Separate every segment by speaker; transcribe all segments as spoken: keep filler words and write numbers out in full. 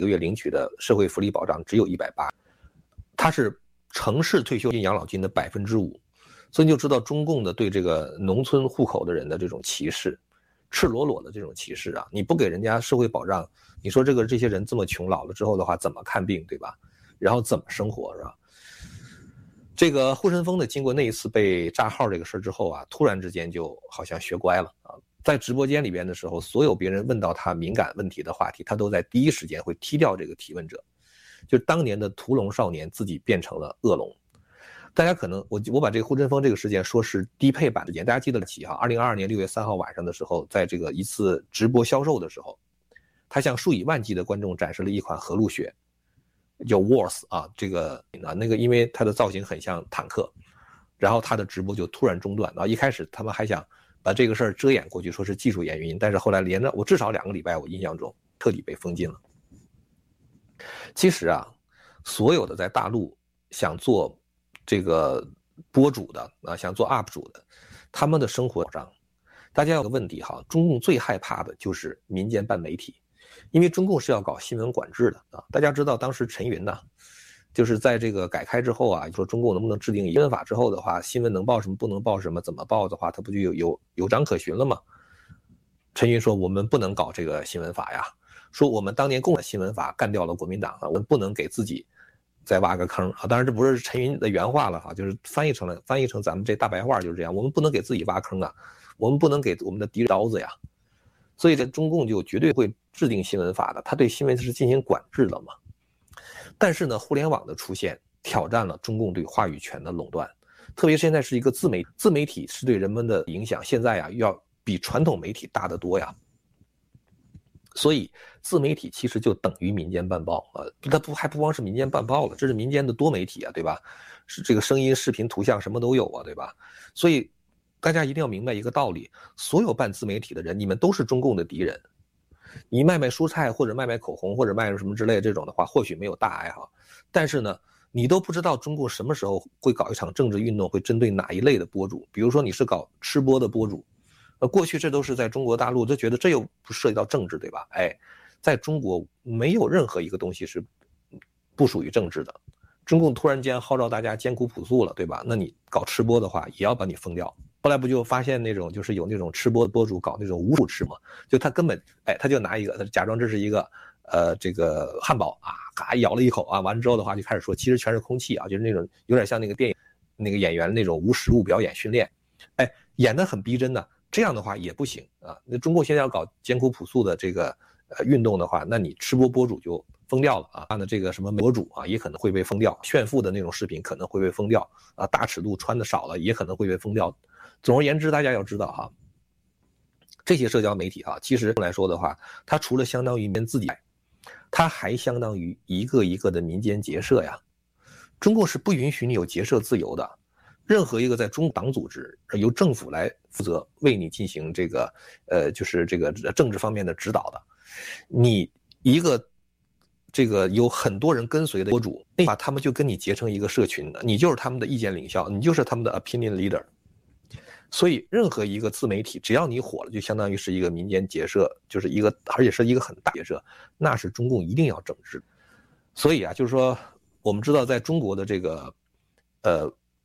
Speaker 1: 个月领取的社会福利保障只有一百八十，它是城市退休金养老金的百分之五，所以你就知道中共的对这个农村户口的人的这种歧视，赤裸裸的这种歧视啊！你不给人家社会保障，你说这个这些人这么穷，老了之后的话怎么看病，对吧？然后怎么生活，是吧？这个护身风呢，经过那一次被炸号这个事之后啊，突然之间就好像学乖了啊。在直播间里边的时候，所有别人问到他敏感问题的话题，他都在第一时间会踢掉这个提问者。就是当年的屠龙少年自己变成了恶龙。大家可能我我把这个护身风这个事件说是低配版事件，大家记得起哈，二零二二年六月三号晚上的时候，在这个一次直播销售的时候，他向数以万计的观众展示了一款和路雪，叫 Wars 啊，这个那个因为它的造型很像坦克，然后他的直播就突然中断。然后一开始他们还想把这个事儿遮掩过去，说是技术原因，但是后来连着我至少两个礼拜，我印象中彻底被封禁了。其实啊，所有的在大陆想做这个播主的啊，想做 U P 主的，他们的生活保障，大家有个问题哈，中共最害怕的就是民间办媒体，因为中共是要搞新闻管制的啊。大家知道当时陈云呐，就是在这个改开之后啊，说中共能不能制定新闻法之后的话，新闻能报什么不能报什么，怎么报的话，它不就有有有章可循了吗？陈云说我们不能搞这个新闻法呀，说我们当年共的新闻法干掉了国民党啊，我们不能给自己再挖个坑啊。当然这不是陈云的原话了哈，就是翻译成了翻译成咱们这大白话就是这样，我们不能给自己挖坑啊，我们不能给我们的敌人刀子呀。所以这中共就绝对会制定新闻法的，他对新闻是进行管制的嘛。但是呢，互联网的出现挑战了中共对话语权的垄断，特别现在是一个自媒体，自媒体是对人们的影响现在呀要比传统媒体大得多呀。所以自媒体其实就等于民间办报啊，它不还不光是民间办报了，这是民间的多媒体啊，对吧？是这个声音、视频、图像什么都有啊，对吧？所以大家一定要明白一个道理，所有办自媒体的人，你们都是中共的敌人。你卖卖蔬菜或者卖卖口红或者卖什么之类的这种的话，或许没有大碍哈，但是呢，你都不知道中共什么时候会搞一场政治运动，会针对哪一类的播主，比如说你是搞吃播的播主，呃，过去这都是在中国大陆就觉得这又不涉及到政治，对吧？哎，在中国没有任何一个东西是不属于政治的。中共突然间号召大家艰苦朴素了，对吧？那你搞吃播的话，也要把你封掉。后来不就发现那种就是有那种吃播的播主搞那种无主吃嘛，就他根本哎，他就拿一个，他假装这是一个呃这个汉堡啊，嘎咬了一口啊，完了之后的话就开始说，其实全是空气啊，就是那种有点像那个电影那个演员那种无实物表演训练，哎，演得很逼真的。这样的话也不行啊！那中国现在要搞艰苦朴素的这个呃运动的话，那你吃播播主就封掉了啊！那这个什么博主啊，也可能会被封掉，炫富的那种视频可能会被封掉啊，大尺度穿的少了也可能会被封掉。总而言之，大家要知道哈，这些社交媒体啊，其实来说的话，它除了相当于民自己，它还相当于一个一个的民间结社呀。中共是不允许你有结社自由的。任何一个在中党组织由政府来负责为你进行这个呃就是这个政治方面的指导的，你一个这个有很多人跟随的博主，那把他们就跟你结成一个社群的，你就是他们的意见领袖，你就是他们的 opinion leader。所以任何一个自媒体只要你火了，就相当于是一个民间结社，就是一个而且是一个很大结社，那是中共一定要整治。所以啊，就是说我们知道在中国的这个呃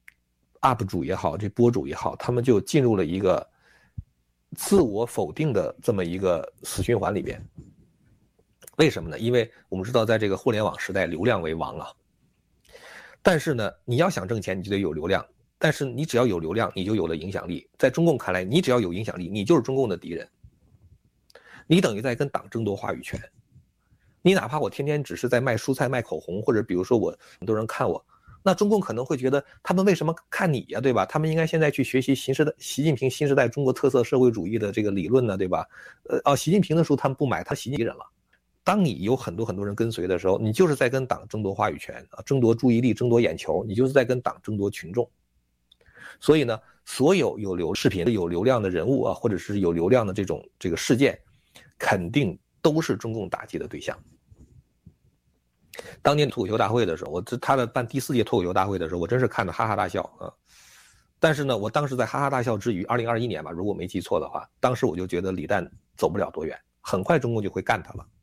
Speaker 1: U P 主也好，这播主也好，他们就进入了一个自我否定的这么一个死循环里边。为什么呢？因为我们知道在这个互联网时代，流量为王啊。但是呢，你要想挣钱，你就得有流量。但是你只要有流量，你就有了影响力。在中共看来，你只要有影响力，你就是中共的敌人。你等于在跟党争夺话语权。你哪怕我天天只是在卖蔬菜、卖口红，或者比如说我很多人看我，那中共可能会觉得他们为什么看你呀，对吧？他们应该现在去学习新时代习近平新时代中国特色社会主义的这个理论呢，对吧？呃，哦，习近平的书他们不买，他习近平人了。当你有很多很多人跟随的时候，你就是在跟党争夺话语权啊，争夺注意力，争夺眼球，你就是在跟党争夺群众。所以呢，所有有流视频、有流量的人物啊，或者是有流量的这种这个事件，肯定都是中共打击的对象。当年脱口秀大会的时候，我这他的办第四届脱口秀大会的时候，我真是看得哈哈大笑啊。但是呢，我当时在哈哈大笑之余，二零二一年吧，如果没记错的话，当时我就觉得李诞走不了多远，很快中共就会干他了。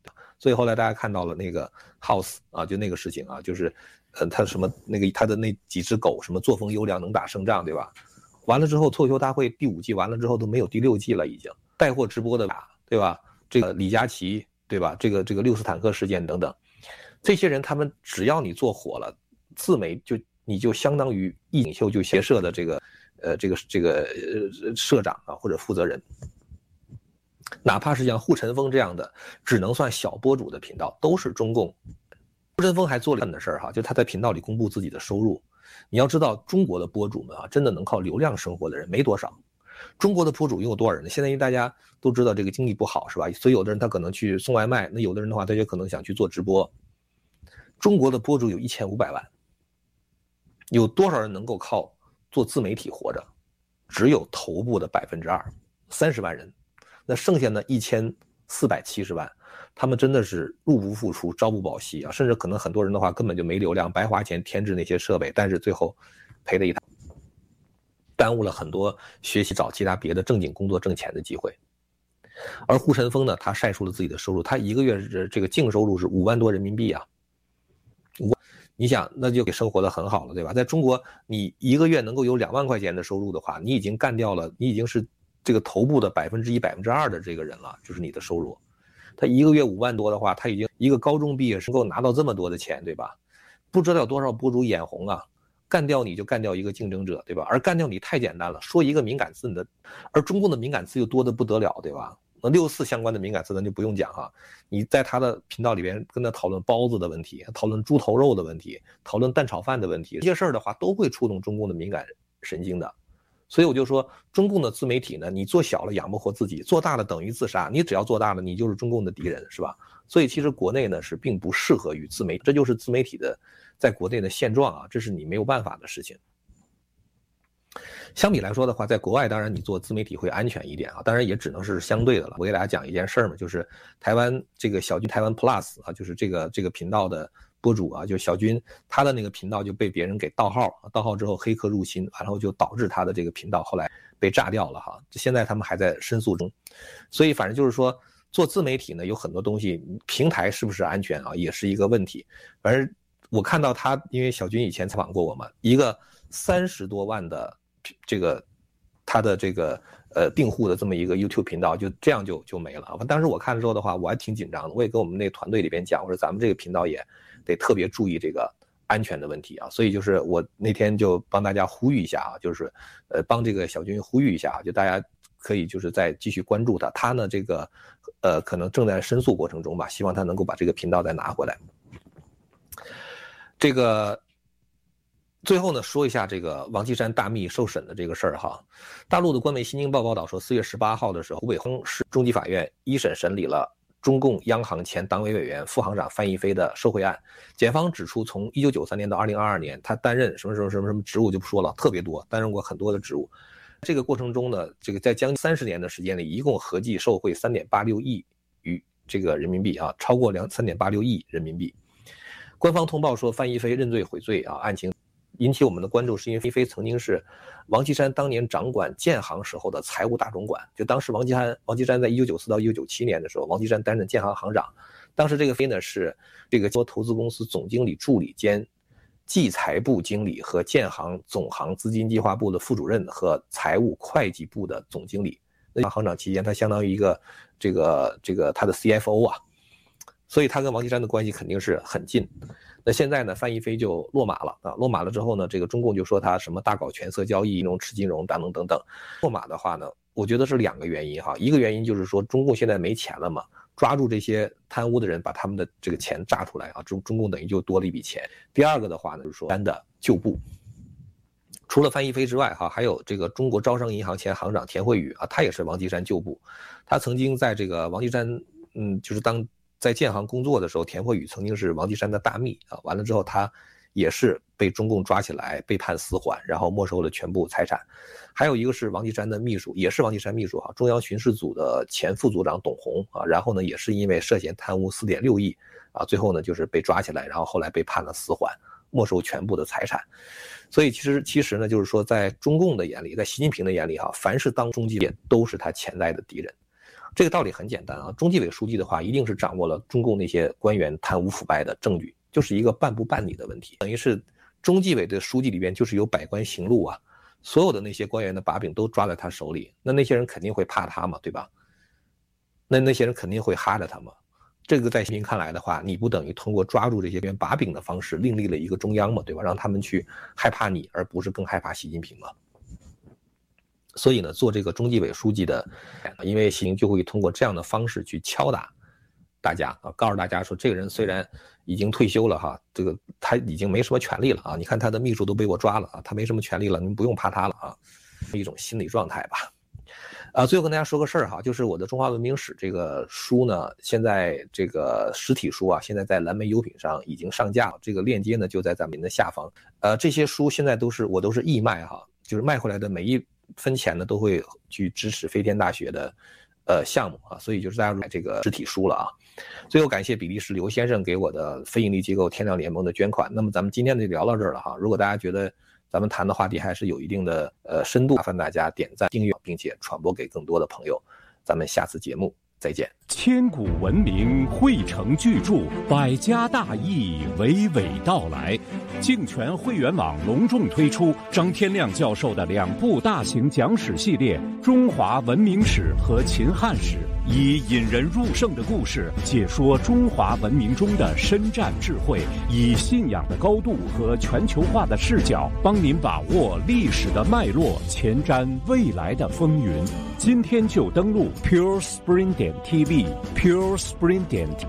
Speaker 1: 所以后来大家看到了那个 House 啊，就那个事情啊，就是呃他什么那个他的那几只狗什么作风优良能打胜仗，对吧？完了之后脱口秀大会第五季完了之后都没有第六季了，已经带货直播的对吧？这个李佳琦对吧？这个这个六斯坦克事件等等，这些人他们只要你做火了，自媒就你就相当于一领袖就协社的这个呃这个这个呃社长啊或者负责人。哪怕是像护晨风这样的只能算小博主的频道，都是中共。护晨风还做了很的事儿哈，就他在频道里公布自己的收入。你要知道，中国的博主们啊，真的能靠流量生活的人没多少。中国的博主拥有多少人呢？现在因为大家都知道这个经济不好是吧？所以有的人他可能去送外卖，那有的人的话他就可能想去做直播。中国的博主有一千五百万，有多少人能够靠做自媒体活着？只有头部的百分之二，三十万人。那剩下呢一千四百七十万，他们真的是入不敷出，朝不保夕啊！甚至可能很多人的话根本就没流量，白花钱添置那些设备，但是最后赔了一塌，耽误了很多学习找其他别的正经工作挣钱的机会。而护晨风呢，他晒出了自己的收入，他一个月是这个净收入是五万多人民币啊！你想，那就给生活的很好了，对吧？在中国，你一个月能够有两万块钱的收入的话，你已经干掉了，你已经是这个头部的百分之一、百分之二的这个人了，就是你的收入。他一个月五万多的话，他已经一个高中毕业生能够拿到这么多的钱，对吧？不知道有多少博主眼红啊，干掉你就干掉一个竞争者，对吧？而干掉你太简单了，说一个敏感词你的，而中共的敏感词又多得不得了，对吧？那六四相关的敏感词咱就不用讲哈，你在他的频道里边跟他讨论包子的问题，讨论猪头肉的问题，讨论蛋炒饭的问题，这些事儿的话都会触动中共的敏感神经的。所以我就说，中共的自媒体呢，你做小了养不活自己，做大了等于自杀。你只要做大了，你就是中共的敌人，是吧？所以其实国内呢是并不适合于自媒体，这就是自媒体的在国内的现状啊，这是你没有办法的事情。相比来说的话，在国外当然你做自媒体会安全一点啊，当然也只能是相对的了。我给大家讲一件事儿嘛，就是台湾这个小军台湾 Plus 啊，就是这个这个频道的博主啊，就小军他的那个频道就被别人给盗号，盗号之后黑客入侵，然后就导致他的这个频道后来被炸掉了哈。现在他们还在申诉中，所以反正就是说做自媒体呢，有很多东西平台是不是安全啊，也是一个问题。反正我看到他，因为小军以前采访过我嘛，一个三十多万的。这个他的这个呃订户的这么一个 YouTube 频道就这样就就没了。当时我看了之后的话，我还挺紧张的，我也跟我们那团队里边讲，我说咱们这个频道也得特别注意这个安全的问题啊。所以就是我那天就帮大家呼吁一下啊，就是呃帮这个小军呼吁一下啊，就大家可以就是再继续关注他，他呢这个呃可能正在申诉过程中吧，希望他能够把这个频道再拿回来。这个。最后呢，说一下这个王岐山大秘受审的这个事儿哈。大陆的官媒《新京报》报道说，四月十八号的时候，湖北衡市中级法院一审审理了中共央行前党委委员、副行长范一飞的受贿案。检方指出，从一九九三年到二零二二年，他担任什么什么什么什么职务就不说了，特别多，担任过很多的职务。这个过程中呢，这个在将近三十年的时间里，一共合计受贿三点八六亿余这个人民币啊，超过两三点八六亿人民币。官方通报说，范一飞认罪悔罪啊，案情。引起我们的关注是因为范一飞曾经是王岐山当年掌管建行时候的财务大总管，就当时王岐山王岐山在一九九四到一九九七年的时候，王岐山担任建行行长，当时这个飞呢是这个投资公司总经理助理兼计财部经理和建行总行资金计划部的副主任和财务会计部的总经理。那行长期间，他相当于一个这个这个他的 C F O 啊，所以他跟王岐山的关系肯定是很近。那现在呢，范一飞就落马了啊！落马了之后呢，这个中共就说他什么大搞权色交易、金融吃金融等等等等。落马的话呢，我觉得是两个原因哈。一个原因就是说中共现在没钱了嘛，抓住这些贪污的人，把他们的这个钱榨出来啊，中中共等于就多了一笔钱。第二个的话呢，就是说单的旧部，除了范一飞之外哈，还有这个中国招商银行前行长田惠宇啊，他也是王岐山旧部，他曾经在这个王岐山嗯，就是当。在建行工作的时候，田惠宇曾经是王岐山的大秘啊。完了之后，他也是被中共抓起来，被判死缓，然后没收了全部财产。还有一个是王岐山的秘书，也是王岐山秘书啊，中央巡视组的前副组长董洪啊。然后呢，也是因为涉嫌贪污四点六亿啊，最后呢就是被抓起来，然后后来被判了死缓，没收全部的财产。所以其实其实呢，就是说在中共的眼里，在习近平的眼里哈，凡是当中介都是他潜在的敌人。 这个道理很简单啊，中纪委书记的话，一定是掌握了中共那些官员贪污腐败的证据，就是一个办不办理的问题。等于是中纪委的书记里边就是有百官行路啊，所有的那些官员的把柄都抓在他手里，那那些人肯定会怕他嘛，对吧？那那些人肯定会哈着他嘛。这个在习近平看来的话，你不等于通过抓住这些官员把柄的方式另立了一个中央嘛，对吧？让他们去害怕你，而不是更害怕习近平嘛。所以呢，做这个中纪委书记的，因为习近平就会通过这样的方式去敲打大家啊，告诉大家说，这个人虽然已经退休了哈，这个他已经没什么权利了啊，你看他的秘书都被我抓了啊，他没什么权利了，你们不用怕他了啊，一种心理状态吧。啊，最后跟大家说个事儿哈，就是我的《中华文明史》这个书呢，现在这个实体书啊，现在在蓝莓优品上已经上架了，这个链接呢就在咱们的下方。呃，这些书现在都是我都是义卖哈，就是卖回来的每一分钱呢都会去支持飞天大学的呃项目啊，所以就是大家买这个实体书了啊。最后感谢比利时刘先生给我的非营利机构天亮联盟的捐款。那么咱们今天就聊到这儿了哈。如果大家觉得咱们谈的话题还是有一定的呃深度，麻烦大家点赞、订阅，并且传播给更多的朋友。咱们下次节目再见。
Speaker 2: 千古文明汇成巨著，百家大义娓娓道来。竞权会员网隆重推出张天亮教授的两部大型讲史系列《中华文明史》和《秦汉史》，以引人入胜的故事解说中华文明中的深战智慧，以信仰的高度和全球化的视角，帮您把握历史的脉络，前瞻未来的风云。今天就登录 Pure Spring 点 T V。Pure Spring 点 T V。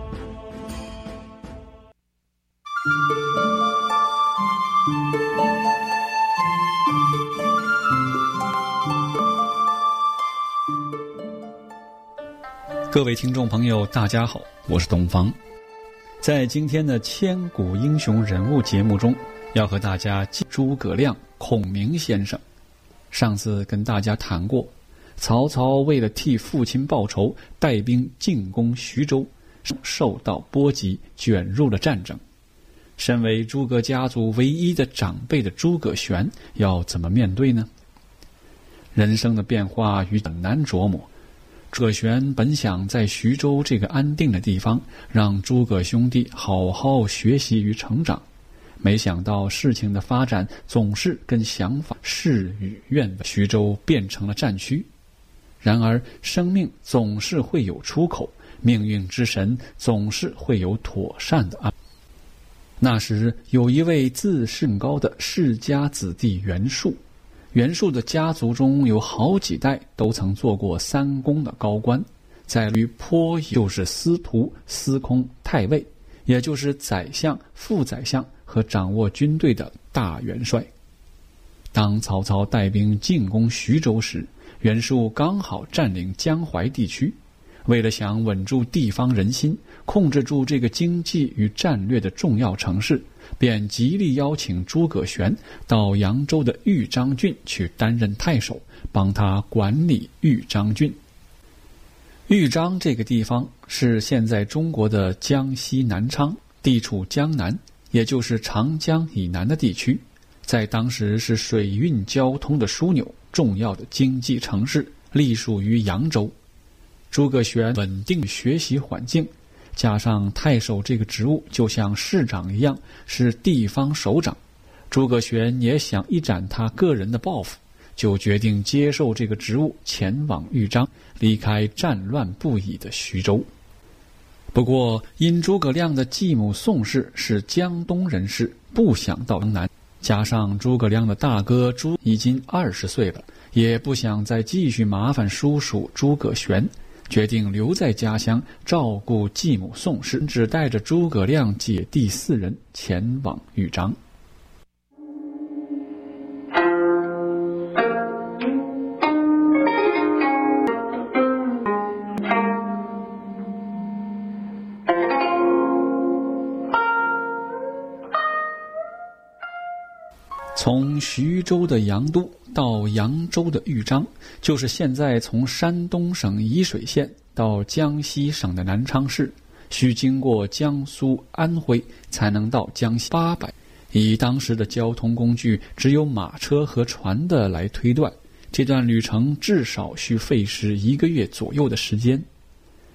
Speaker 3: 各位听众朋友，大家好，我是东方。在今天的千古英雄人物节目中，要和大家记诸葛亮、孔明先生。上次跟大家谈过，曹操为了替父亲报仇，带兵进攻徐州，受到波及，卷入了战争。身为诸葛家族唯一的长辈的诸葛玄，要怎么面对呢？人生的变化与很难琢磨。诸葛玄本想在徐州这个安定的地方，让诸葛兄弟好好学习与成长，没想到事情的发展总是跟想法事与愿违，徐州变成了战区。然而生命总是会有出口，命运之神总是会有妥善的安排。那时有一位自甚高的世家子弟袁术，袁术的家族中有好几代都曾做过三公的高官，在于颇就是司徒、司空、太尉，也就是宰相、副宰相和掌握军队的大元帅。当曹操带兵进攻徐州时，袁术刚好占领江淮地区，为了想稳住地方人心，控制住这个经济与战略的重要城市，便极力邀请诸葛玄到扬州的豫章郡去担任太守，帮他管理豫章郡。豫章这个地方是现在中国的江西南昌，地处江南，也就是长江以南的地区，在当时是水运交通的枢纽，重要的经济城市，隶属于扬州。诸葛玄稳定学习环境，加上太守这个职务就像市长一样，是地方首长。诸葛玄也想一展他个人的抱负，就决定接受这个职务，前往豫章，离开战乱不已的徐州。不过因诸葛亮的继母宋氏是江东人士，不想到江南，加上诸葛亮的大哥朱已经二十岁了，也不想再继续麻烦叔叔诸葛玄，决定留在家乡照顾继母宋氏，只带着诸葛亮姐弟四人前往豫章。从徐州的阳都到扬州的豫章，就是现在从山东省沂水县到江西省的南昌市，需经过江苏、安徽才能到江西。八百，以当时的交通工具只有马车和船的来推断，这段旅程至少需费时一个月左右的时间。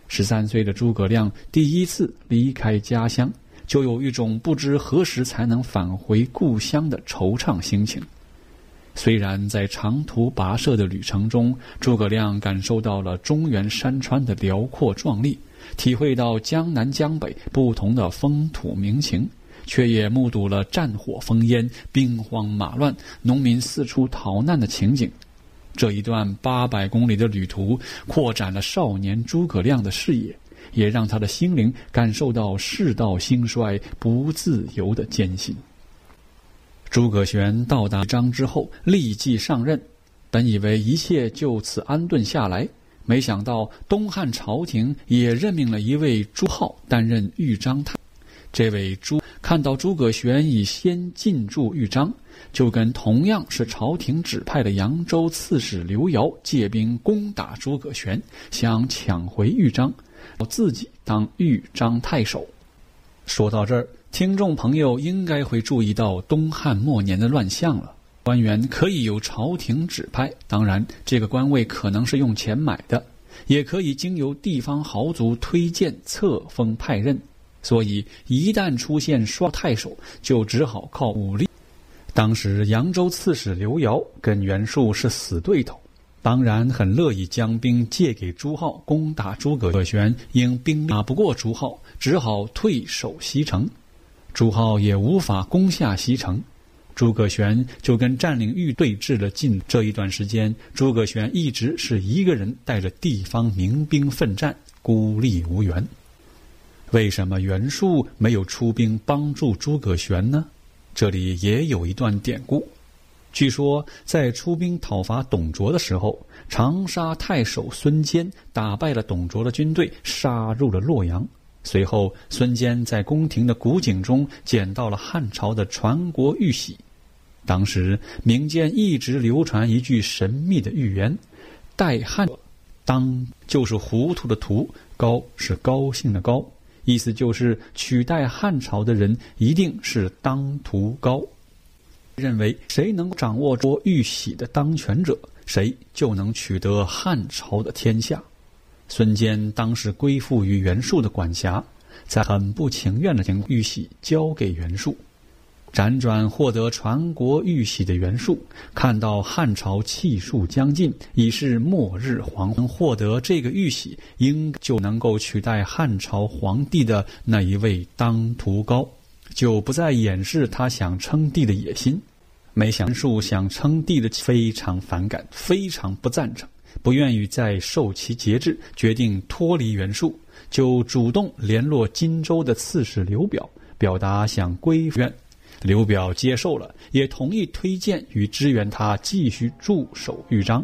Speaker 3: 十三岁的诸葛亮第一次离开家乡，就有一种不知何时才能返回故乡的惆怅心情。虽然在长途跋涉的旅程中，诸葛亮感受到了中原山川的辽阔壮丽，体会到江南江北不同的风土民情，却也目睹了战火烽烟、兵荒马乱、农民四处逃难的情景。这一段八百公里的旅途，扩展了少年诸葛亮的视野，也让他的心灵感受到世道兴衰、不自由的艰辛。诸葛玄到达章之后，立即上任，本以为一切就此安顿下来，没想到东汉朝廷也任命了一位朱浩担任豫章太。这位朱看到诸葛玄已先进驻豫章，就跟同样是朝廷指派的扬州刺史刘繇借兵攻打诸葛玄，想抢回豫章，自己当豫章太守。说到这儿，听众朋友应该会注意到东汉末年的乱象了。官员可以由朝廷指派，当然这个官位可能是用钱买的，也可以经由地方豪族推荐册封派任，所以一旦出现双太守，就只好靠武力。当时扬州刺史刘繇跟袁术是死对头，当然很乐意将兵借给朱浩攻打诸葛玄，因兵打不过朱浩，只好退守西城。朱浩也无法攻下西城，诸葛玄就跟占领豫对峙了近这一段时间，诸葛玄一直是一个人带着地方民兵奋战，孤立无援。为什么袁术没有出兵帮助诸葛玄呢？这里也有一段典故。据说在出兵讨伐董卓的时候，长沙太守孙坚打败了董卓的军队，杀入了洛阳。随后孙坚在宫廷的古井中捡到了汉朝的传国玉玺。当时民间一直流传一句神秘的预言，代汉当就是糊涂的涂，高是高兴的高，意思就是取代汉朝的人一定是当涂高。认为谁能掌握着玉玺的当权者，谁就能取得汉朝的天下。孙坚当时归附于袁术的管辖，在很不情愿的将玉玺交给袁术。辗转获得传国玉玺的袁术，看到汉朝气数将近，已是末日黄昏，获得这个玉玺，应就能够取代汉朝皇帝的那一位当涂高，就不再掩饰他想称帝的野心。没想袁术想称帝的非常反感，非常不赞成，不愿意再受其节制，决定脱离袁术，就主动联络荆州的刺史刘表，表达想归附。刘表接受了，也同意推荐与支援他继续驻守豫章。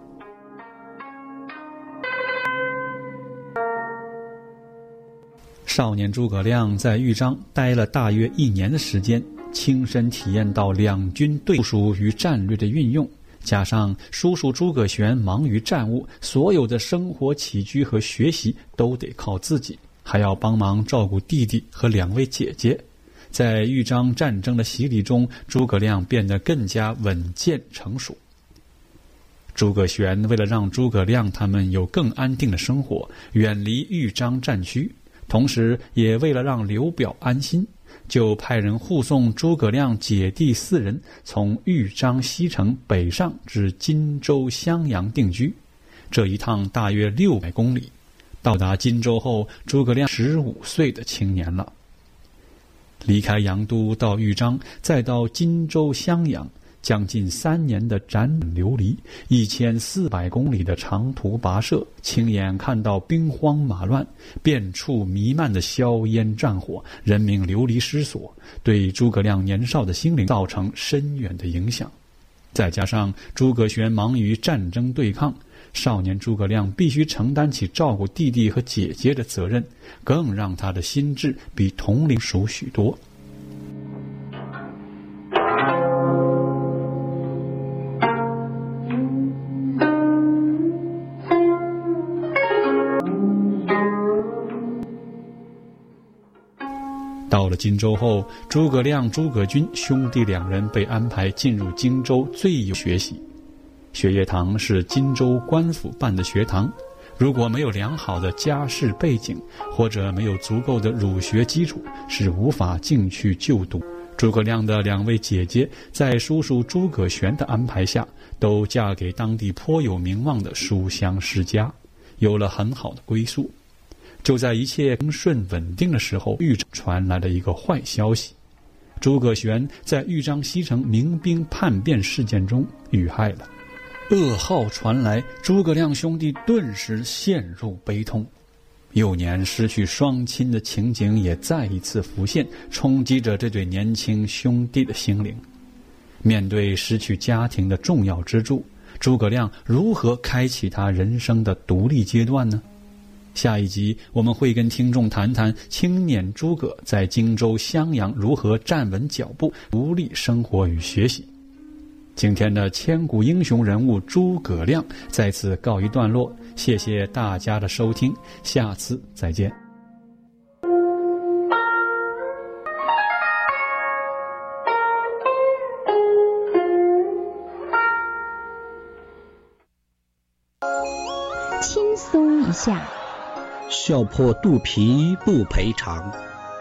Speaker 3: 少年诸葛亮在豫章待了大约一年的时间，亲身体验到两军对属与战略的运用，加上叔叔诸葛玄忙于战务，所有的生活起居和学习都得靠自己，还要帮忙照顾弟弟和两位姐姐。在豫章战争的洗礼中，诸葛亮变得更加稳健成熟。诸葛玄为了让诸葛亮他们有更安定的生活，远离豫章战区，同时也为了让刘表安心，就派人护送诸葛亮姐弟四人从豫章西城北上至荆州襄阳定居。这一趟大约六百公里，到达荆州后，诸葛亮十五岁的青年了。离开阳都到豫章，再到荆州襄阳，将近三年的辗转流离，一千四百公里的长途跋涉，亲眼看到兵荒马乱，遍处弥漫的硝烟战火，人民流离失所，对诸葛亮年少的心灵造成深远的影响。再加上诸葛玄忙于战争对抗，少年诸葛亮必须承担起照顾弟弟和姐姐的责任，更让他的心智比同龄熟许多。到了荆州后，诸葛亮、诸葛均兄弟两人被安排进入荆州最有学习。学业堂是荆州官府办的学堂， 如果没有良好的家世背景，或者没有足够的儒学基础，是无法进去就读。诸葛亮的两位姐姐在叔叔诸葛玄的安排下，都嫁给当地颇有名望的书香世家，有了很好的归宿。就在一切平顺稳定的时候，豫章传来了一个坏消息：诸葛玄在豫章西城民兵叛变事件中遇害了。噩耗传来，诸葛亮兄弟顿时陷入悲痛。幼年失去双亲的情景也再一次浮现，冲击着这对年轻兄弟的心灵。面对失去家庭的重要支柱，诸葛亮如何开启他人生的独立阶段呢？下一集我们会跟听众谈谈青年诸葛在荆州襄阳如何站稳脚步，独立生活与学习。今天的千古英雄人物诸葛亮在此告一段落，谢谢大家的收听，下次再见。
Speaker 4: 轻松一下，
Speaker 5: 笑破肚皮不赔偿。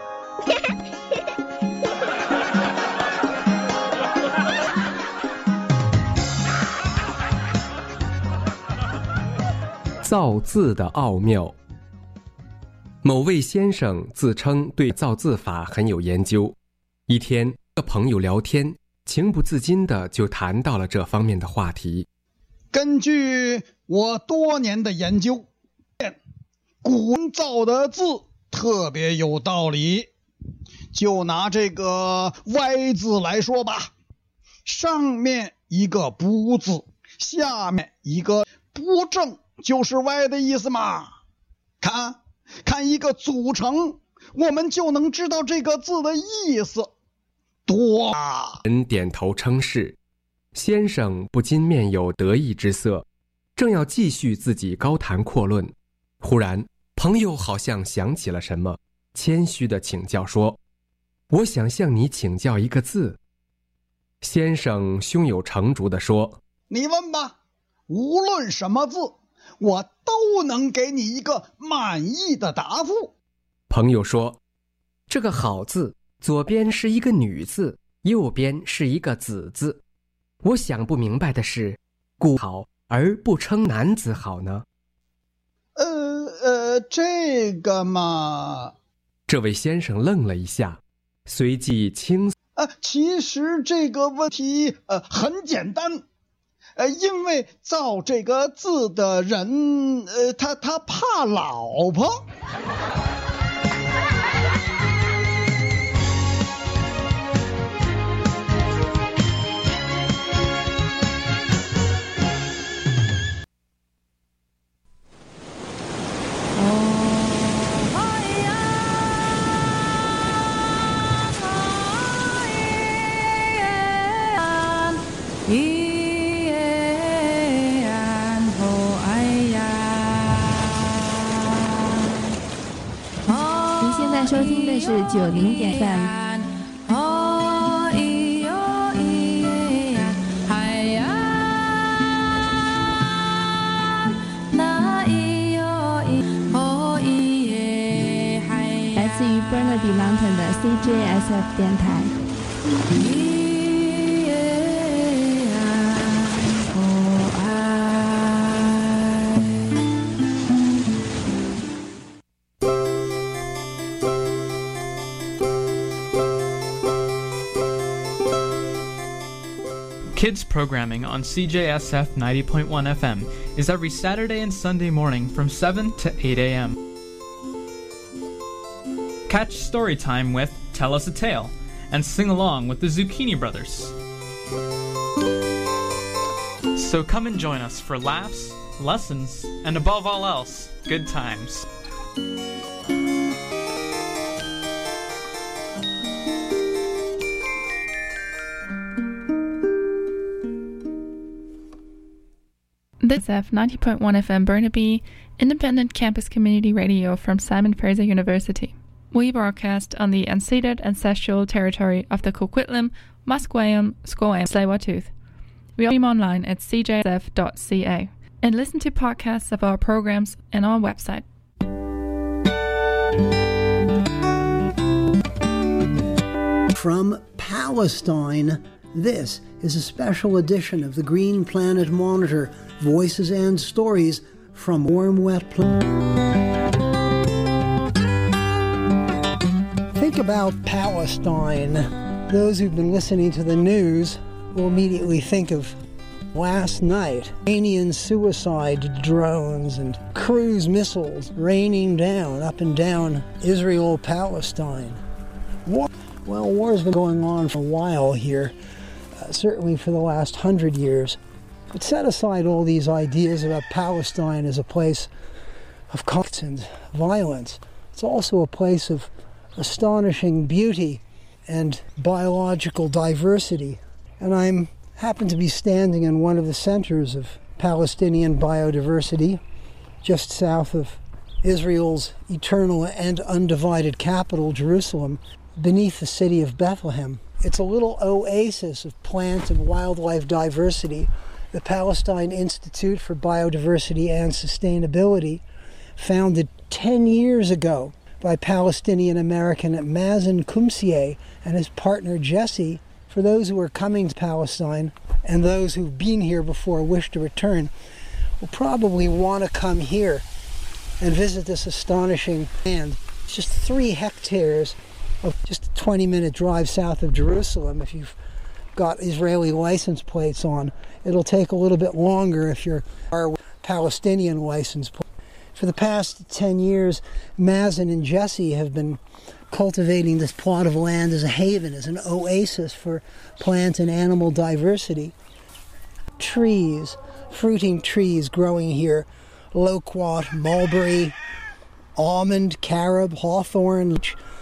Speaker 6: 造字的奥妙。某位先生自称对造字法很有研究。一天，和朋友聊天，情不自禁的就谈到了这方面的话题。
Speaker 7: 根据我多年的研究，古人造的字特别有道理。就拿这个歪字来说吧，上面一个不字，下面一个不正，就是歪的意思嘛。看看一个组成，我们就能知道这个字的意思。多啊！
Speaker 6: 人点头称是，先生不禁面有得意之色，正要继续自己高谈阔论，忽然朋友好像想起了什么，谦虚地请教说：“我想向你请教一个字。”先生胸有成竹地说：“
Speaker 7: 你问吧，无论什么字，我都能给你一个满意的答复。”
Speaker 6: 朋友说：“这个好字，左边是一个女字，右边是一个子字。我想不明白的是，故好而不称男子好呢？”
Speaker 7: 呃呃，这个嘛……
Speaker 6: 这位先生愣了一下，随即轻
Speaker 7: 呃，其实这个问题呃很简单，呃，因为造这个字的人，呃，他他怕老婆。
Speaker 4: 收听的是九零点 F M。来自于 Burnaby Mountain 的 C J S F 电台。
Speaker 8: Kids programming on C J S F ninety point one F M is every Saturday and Sunday morning from seven to eight a m Catch story time with Tell Us a Tale and sing along with the Zucchini Brothers. So come and join us for laughs, lessons, and above all else, good times.
Speaker 9: This is F ninety point one F M Burnaby, independent campus community radio from Simon Fraser University. We broadcast on the unceded ancestral territory of the Coquitlam, Musqueam, Squam, and Tsleil-Waututh. We stream online at c j s f dot c a. and listen to podcasts of our programs and our website.
Speaker 10: From Palestine, this is a special edition of the Green Planet Monitor, Voices and Stories from Warm Wet Planet. Think about Palestine. Those who've been listening to the news will immediately think of last night. Iranian suicide drones and cruise missiles raining down up and down Israel, Palestine. War, well, war has been going on for a while here, uh, certainly for the last hundred years. But set aside all these ideas about Palestine as a place of conflict and violence. It's also a place of astonishing beauty and biological diversity. And I'm happen to be standing in one of the centers of Palestinian biodiversity, just south of Israel's eternal and undivided capital, Jerusalem, beneath the city of Bethlehem. It's a little oasis of plant and wildlife diversity. The Palestine Institute for Biodiversity and Sustainability, founded ten years ago by Palestinian-American Mazen Kumsieh and his partner Jesse. For those who are coming to Palestine and those who've been here before wish to return, will probably want to come here and visit this astonishing land. It's just three hectares of just a twenty minute drive south of Jerusalem if you've got Israeli license plates on. It'll take a little bit longer if you're a Palestinian license plate. For the past ten years, Mazen and Jesse have been cultivating this plot of land as a haven, as an oasis for plant and animal diversity. Trees, fruiting trees growing here, loquat, mulberry, almond, carob, hawthorn,